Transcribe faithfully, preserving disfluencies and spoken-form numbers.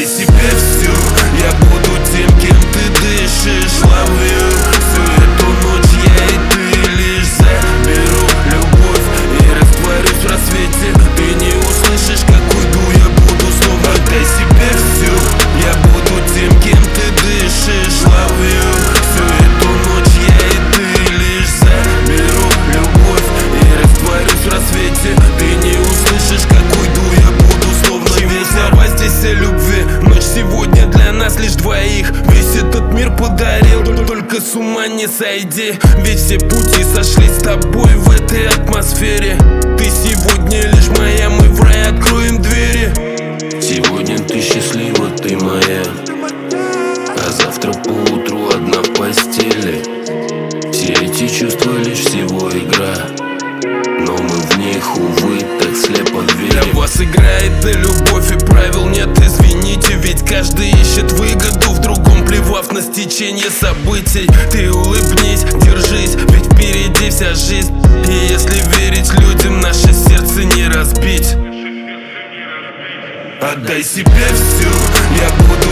себе все. Я буду тем, кем ты дышишь. Love you. Всю эту ночь я и ты лишь заберу любовь и растворюсь в рассвете. Ты не услышишь, как уйду, я буду снова. Отдай себе все. Я буду тем, кем ты дышишь. Love you. Всю эту ночь я и ты лишь заберу любовь и растворюсь в рассвете. Ты не услышишь, как уйду, я буду словно весь. Слова здесь о любви. Ночь сегодня для нас лишь двоих. Весь этот мир подарил, только с ума не сойди. Ведь все пути сошлись с тобой в этой атмосфере. Ты сегодня лишь моя, мы в рай откроем двери. Сегодня ты счастлива, ты моя, а завтра поутру одна в постели. Все эти чувства лишь всего игра, но мы в них, увы, так слепо верим. Для вас играет и любовь, и правил нет, извините. Ведь каждый ищет выгоду в другом, плевав на стечение событий. Ты улыбнись, держись, ведь впереди вся жизнь. И если верить людям, наше сердце не разбить. Отдай себе все, я буду